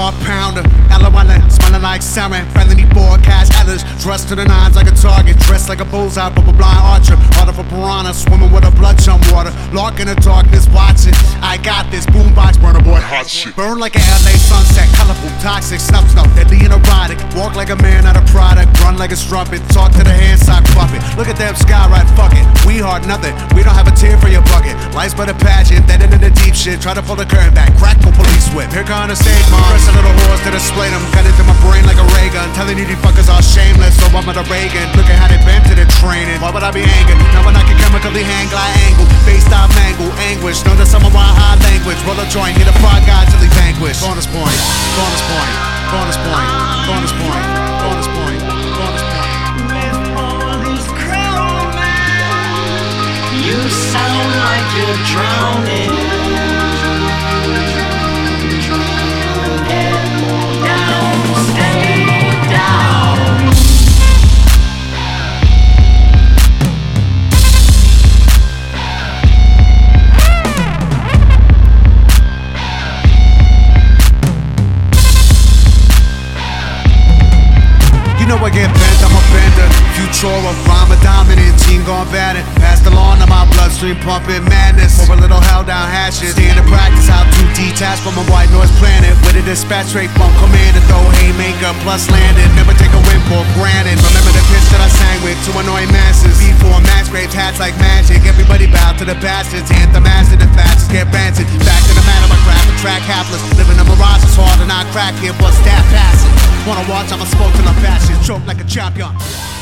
heart pounder. LOLing, smelling like sarin. Felony forecast Ellers, dressed to the nines like a target. Dressed like a bullseye, but a blind archer. Heart of a piranha, swimming with a blood chum water. Lark in the darkness, watching. I got this boombox burner boy, hot shit. Burn like an LA sunset, colorful, toxic, snuff, deadly and erotic. Walk like a man out of product, run like a strumpet. Talk to the hand sock puppet. Look at them sky right, fuck it. We hard nothing, we don't have a tear for your bucket. Life's but a pageant, then into the deep shit. Try to pull the curtain back, crack for police whip. Here come the stage mom, press a little horse to display them. Cut into my brain like a ray gun. Telling you these fuckers are shameless, so I'm at a Reagan. Look at how they bent to the training. Why would I be angry? Now when I can chemically hang, glide angle. Face style mangle, anguish. Know that someone want high language. Roll a joint, hit a fire guy till he vanquish. Bonus point, bonus point, bonus point, bonus point, bonus point, bonus point. With all this crown, you sound like you're drowning. You know I get bent, I'm a bender. Futura, rhyme a dominant, team gone batting. Passed along to my bloodstream pumping madness. For a little held down hashes. Staying to practice how to detach from a white noise planet. With a dispatch straight from commander. Throw haymaker plus landed. Never take a win for granted. Remember the pitch that I sang with to annoy masses. Before max grapes, hats like magic. Everybody bow to the bastards. Anthem acid and fastest get rancid. Back to the matter, I grab a track hapless. Living a mirage is hard and I crack here, but staff passing. Wanna watch, I'ma smoke till I'm fashion. Choke like a champion.